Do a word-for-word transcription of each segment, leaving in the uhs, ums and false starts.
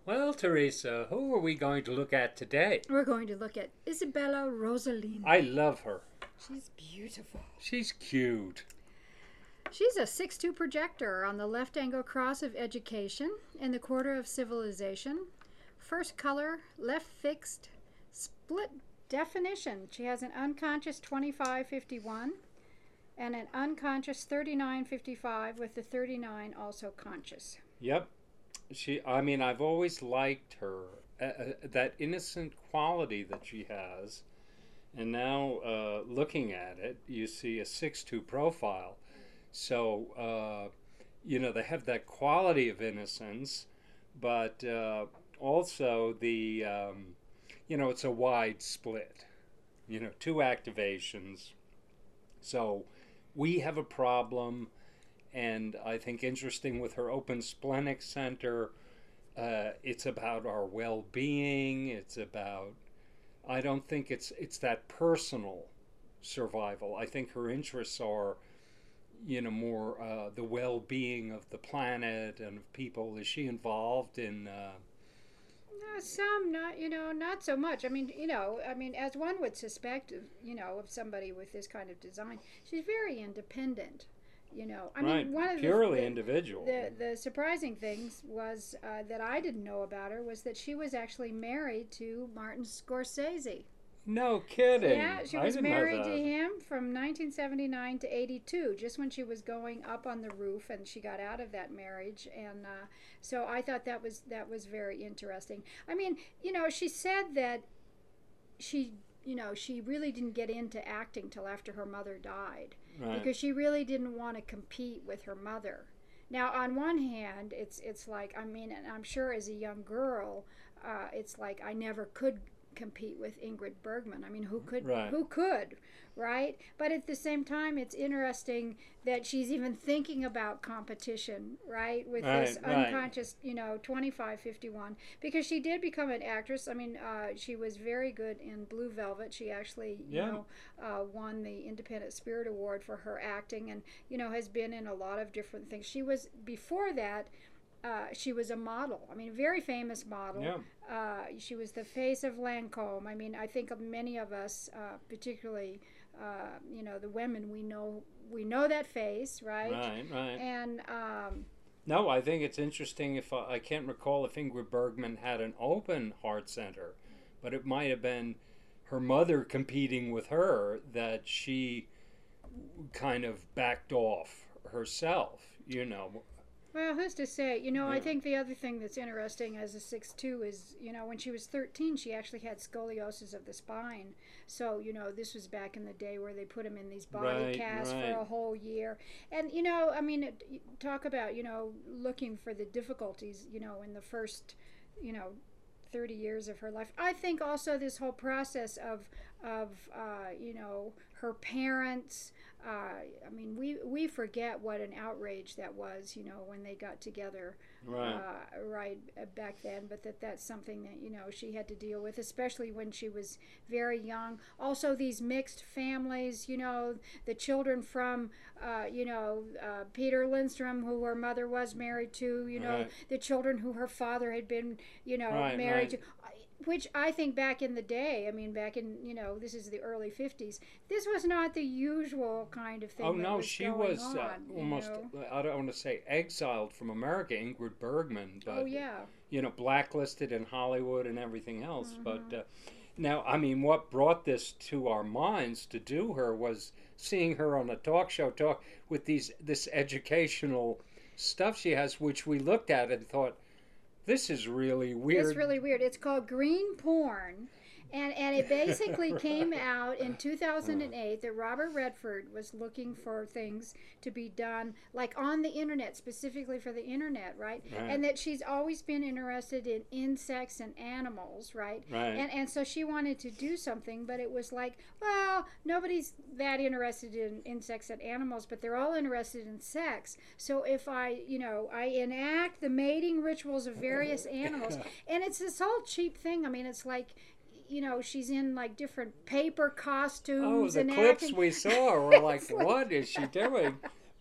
Well, Teresa, who are we going to look at today? We're going to look at Isabella Rossellini. I love her. She's beautiful. She's cute. She's a six two projector on the left angle cross of education in the quarter of civilization. First color, left fixed, split definition. She has an unconscious twenty-five fifty-one and an unconscious thirty-nine fifty-five with the thirty-nine also conscious. Yep. She I mean, I've always liked her. Uh, uh, that innocent quality that she has. And now uh, looking at it, you see a six two profile. So, uh, you know, they have that quality of innocence, but uh, also the, um, you know, it's a wide split, you know, two activations. So we have a problem, and I think interesting with her open splenic center, uh, it's about our well being, it's about, I don't think it's, it's that personal survival. I think her interests are you know, more uh, the well-being of the planet and of people. Is she involved in? Uh... Uh, some, not you know, not so much. I mean, you know, I mean, as one would suspect, of, you know, of somebody with this kind of design, she's very independent. You know, I right. mean, one of purely the, the individual. The the surprising things was uh, that I didn't know about her was that she was actually married to Martin Scorsese. No kidding. Yeah, she was married to him from nineteen seventy-nine to eighty-two, just when she was going up on the roof, and she got out of that marriage. And uh, so I thought that was that was very interesting. I mean, you know, she said that she, you know, she really didn't get into acting till after her mother died, right. because she really didn't want to compete with her mother. Now, on one hand, it's it's like, I mean, and I'm sure as a young girl, uh, it's like I never could compete with Ingrid Bergman. I mean, who could? Right. Who could? Right? But at the same time, it's interesting that she's even thinking about competition, right? With right, this right. unconscious, you know, twenty-five fifty-one, because she did become an actress. I mean, uh, she was very good in Blue Velvet. She actually, you yeah. know, uh, won the Independent Spirit Award for her acting, and you know, has been in a lot of different things. She was before that. Uh, she was a model. I mean, a very famous model. Yeah. Uh, she was the face of Lancome. I mean, I think of many of us, uh, particularly, uh, you know, the women, we know we know that face, right? Right, right. And um, no, I think it's interesting. If uh, I can't recall if Ingrid Bergman had an open heart center, but it might have been her mother competing with her that she kind of backed off herself. You know. Well, who's to say? You know, yeah. I think the other thing that's interesting as a six two is, you know, when she was thirteen, she actually had scoliosis of the spine. So, you know, this was back in the day where they put them in these body right, casts right. for a whole year. And, you know, I mean, it, talk about, you know, looking for the difficulties, you know, in the first, you know, thirty years of her life. I think also this whole process of, of uh, you know, her parents. Uh, I mean, we, we forget what an outrage that was, you know, when they got together right. Uh, right back then. But that that's something that, you know, she had to deal with, especially when she was very young. Also, these mixed families, you know, the children from, uh, you know, uh, Peter Lindstrom, who her mother was married to, you know, right. the children who her father had been, you know, right, married right. to. Which I think back in the day, I mean, back in, you know, this is the early fifties, this was not the usual kind of thing. Oh, no, was she going was on, uh, almost, you know? I don't want to say exiled from America, Ingrid Bergman, but, oh, yeah. you know, blacklisted in Hollywood and everything else. Mm-hmm. But uh, now, I mean, what brought this to our minds to do her was seeing her on a talk show talk with these this educational stuff she has, which we looked at and thought, this is really weird. It's really weird. It's called green porn. And, and it basically right. came out in two thousand eight that Robert Redford was looking for things to be done, like on the internet, specifically for the internet, right? right? And that she's always been interested in insects and animals, right? Right. And, and so she wanted to do something, but it was like, well, nobody's that interested in insects and animals, but they're all interested in sex. So if I, you know, I enact the mating rituals of various animals, and it's this whole cheap thing. I mean, it's like, you know, she's in like different paper Oh, costumes the and clips acting. we saw were like, It's like- what is she doing?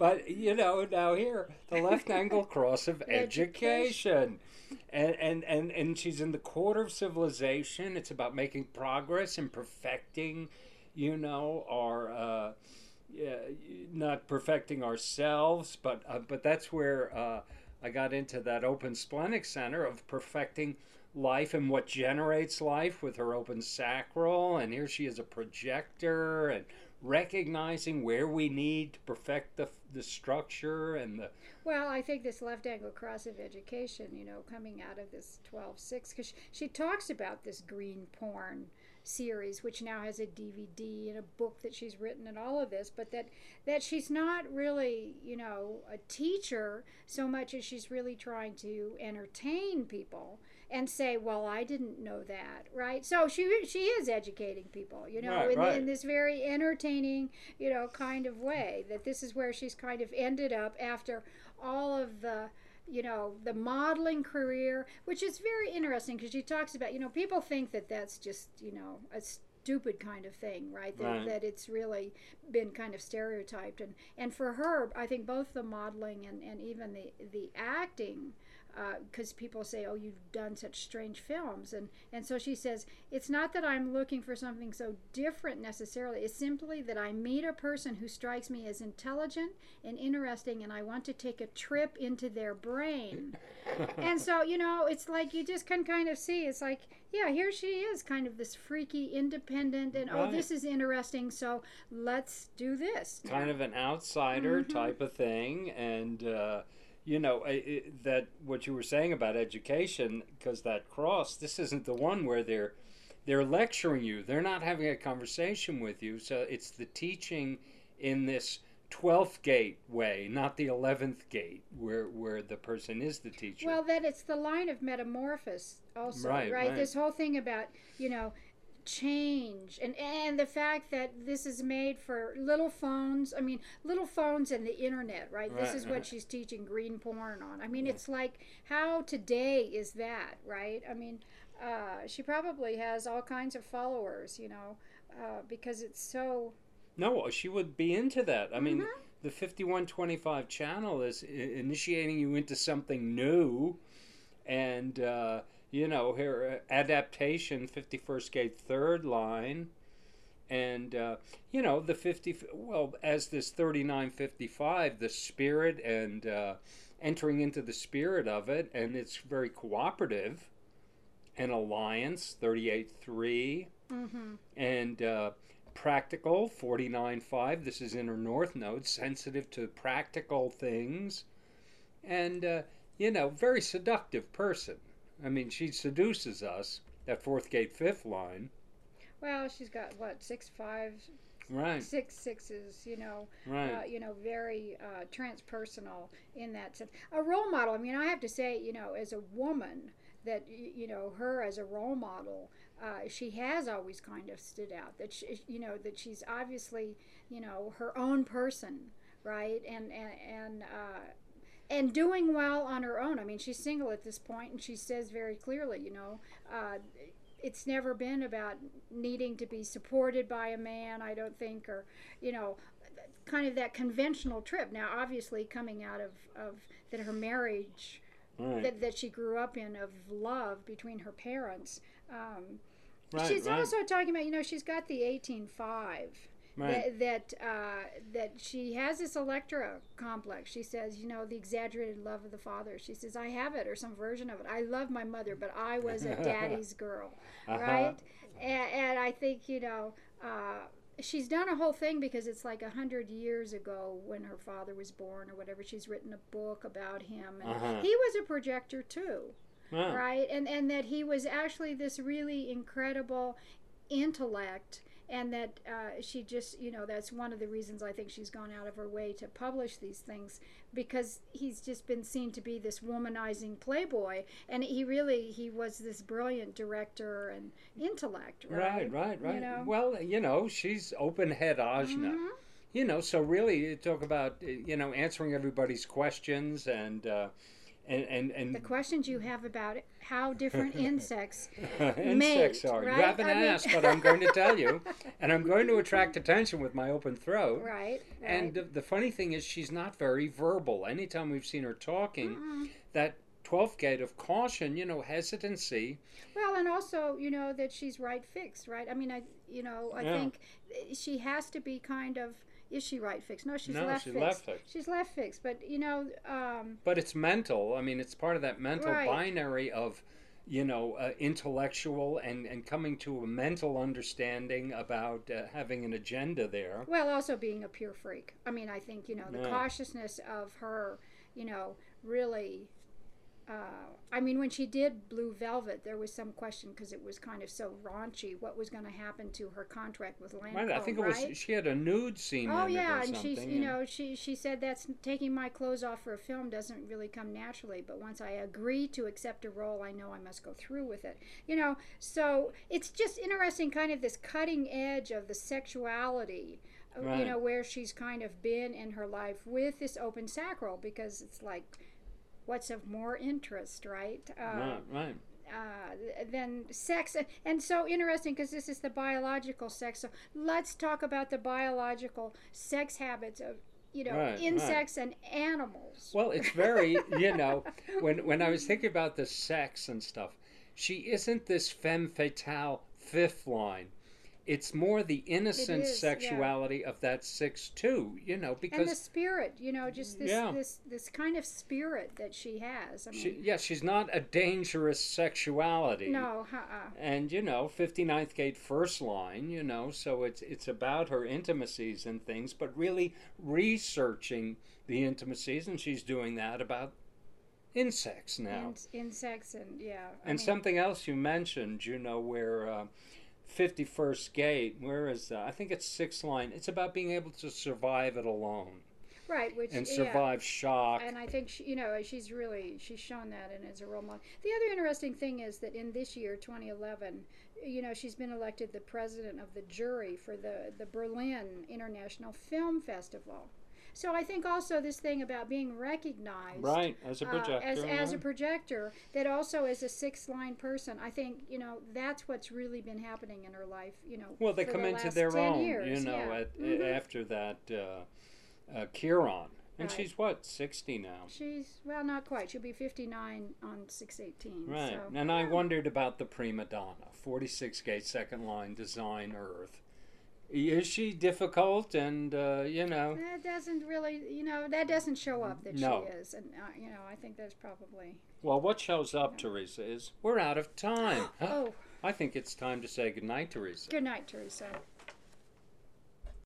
But you know, now here, the left angle cross of education. Education. And, and and and she's in the quarter of civilization. It's about making progress and perfecting, you know, our uh, yeah, not perfecting ourselves, but uh, but that's where uh, I got into that open splenic center of perfecting life and what generates life with her open sacral. And here she is a projector and recognizing where we need to perfect the the structure and the Well, I think this left angle cross of education, you know, coming out of this twelve six, because she, she talks about this green porn series, which now has a D V D and a book that she's written and all of this, but that, that she's not really, you know, a teacher so much as she's really trying to entertain people and say, well, I didn't know that, right? So she she is educating people, you know, right, in, right. in this very entertaining, you know, kind of way, that this is where she's kind of ended up after all of the, you know, the modeling career, which is very interesting because she talks about, you know, people think that that's just, you know, a stupid kind of thing, right? That, Right. that it's really been kind of stereotyped. And, and for her, I think both the modeling and, and even the, the acting, because uh, people say, oh, you've done such strange films. And, and so she says, it's not that I'm looking for something so different necessarily. It's simply that I meet a person who strikes me as intelligent and interesting, and I want to take a trip into their brain. And so, you know, it's like you just can kind of see, it's like, yeah, here she is, kind of this freaky, independent, and oh, Right. this is interesting, so let's do this now. Kind of an outsider Mhm. type of thing. And uh, you know, I- I- that what you were saying about education, because that cross, this isn't the one where they're they're lecturing you. They're not having a conversation with you. So it's the teaching in this twelfth gate way, not the eleventh gate where where the person is the teacher. Well, then it's the line of metamorphosis also, Right, right? right. This whole thing about, you know, change and and the fact that this is made for little phones. I mean, little phones and the internet, right? This Right, is what right. she's teaching green porn on. I mean, Yeah. it's like, how today is that, right? I mean, uh, she probably has all kinds of followers, you know, uh, because it's so. No, she would be into that. I mean, Mhm. the fifty-one twenty-five channel is i- initiating you into something new. And, uh, you know, her adaptation, fifty-first gate, third line. And, uh, you know, the fifty, well, as this thirty-nine fifty-five, the spirit and uh, entering into the spirit of it. And it's very cooperative. An alliance, thirty-eight three. Mhm. And uh, practical, forty-nine five. This is in her north node, sensitive to practical things. And, uh, you know, very seductive person. I mean, she seduces us, that fourth gate, fifth line. Well, she's got what, six fives, Right, six sixes, you know, right. uh, you know, very uh, transpersonal in that sense. A role model. I mean, I have to say, you know, as a woman, that you know, her as a role model, uh, she has always kind of stood out. That she, you know, that she's obviously, you know, her own person, right? And and and. Uh, and doing well on her own. I mean, she's single at this point, and she says very clearly, you know, uh, it's never been about needing to be supported by a man, I don't think, or, you know, kind of that conventional trip. Now, obviously, coming out of, of that her marriage Right, that, that she grew up in of love between her parents. Um, right, she's right, also talking about, you know, she's got the eighteen five. right. That that uh, that she has this Electra complex. She says, you know, the exaggerated love of the father. She says, I have it, or some version of it. I love my mother, but I was a daddy's girl, Uh-huh. right? And, and I think, you know, uh, she's done a whole thing because it's like a hundred years ago when her father was born or whatever. She's written a book about him, and Uh-huh. he was a projector too, Wow. right? And and that he was actually this really incredible intellect, and that uh, she just, you know, that's one of the reasons I think she's gone out of her way to publish these things, because he's just been seen to be this womanizing playboy, and he really, he was this brilliant director and intellect, right? Right, right, right. You know? Well, you know, she's open head ajna. Mhm. You know, so really you talk about, uh, you know, answering everybody's questions and, uh, and and, and the questions you have about it, how different insects insects mate, are. right? You haven't I mean- asked, but I'm going to tell you, and I'm going to attract attention with my open throat. Right, right. And the, the funny thing is, she's not very verbal. Anytime we've seen her talking, Mm-mm. that twelfth gate of caution, you know, hesitancy. Well, and also, you know, that she's right fixed, right? I mean, I, you know, I Yeah. think she has to be kind of. Is she right fixed? No, she's No, left she's fixed. left fixed. She's left fixed, but you know, um, But it's mental. I mean, it's part of that mental Right. binary of, you know, uh, intellectual and, and coming to a mental understanding about uh, having an agenda there. well, also being a pure freak. I mean, I think you know the Yeah. cautiousness of her, you know, really. Uh, I mean, when she did Blue Velvet, there was some question because it was kind of so raunchy. What was going to happen to her contract with Lancome? Right, I think it right? was she had a nude scene Oh in it yeah, or and something. she's you know she she said that's taking my clothes off for a film doesn't really come naturally, but once I agree to accept a role, I know I must go through with it. You know, so it's just interesting, kind of this cutting edge of the sexuality. uh, Right. You know, where she's kind of been in her life with this open sacral, because it's like, what's of more interest, right? Uh, right, right. uh, than sex. And so interesting because this is the biological sex. So let's talk about the biological sex habits of, you know, Right, insects and animals. Well, it's very, you know, when when I was thinking about the sex and stuff, she isn't this femme fatale fifth line. It's more the innocent is, yeah. sexuality of that six two, you know, And the because spirit, you know, just this Yeah. this this kind of spirit that she has. I mean, she, yeah, she's not a dangerous sexuality. no, uh-uh. And you know, fifty-ninth gate first line, you know, so it's it's about her intimacies and things, but really researching the intimacies, and she's doing that about insects now. In, insects and yeah. I And mean, something else you mentioned, you know, where uh, fifty-first gate, where is that? I think it's sixth line. It's about being able to survive it alone right, which and yeah. survive shock. And I think she, you know, she's really she's shown that and as a role model. The other interesting thing is that in this year, twenty eleven, you know, she's been elected the president of the jury for the the Berlin International Film Festival. So I think also this thing about being recognized, Right, as a uh, projector. as as a yeah. projector, that also as a sixth line person, I think you know that's what's really been happening in her life. You know, Well, they for come the into last their ten own, years, you know, yeah. at, Mhm. after that uh, uh, Chiron. And Right. she's what, sixty now? She's well, not quite. She'll be fifty-nine on six eighteen. Right. So, And I yeah. wondered about the prima donna, forty-six gate, second line, design Earth. Is she difficult and, uh, you know, That doesn't really, you know, that doesn't show up that No. she is, and uh, you know, I think that's probably. well, what shows up, Teresa, is we're out of time. Oh, I think it's time to say goodnight, Teresa. good night, Teresa.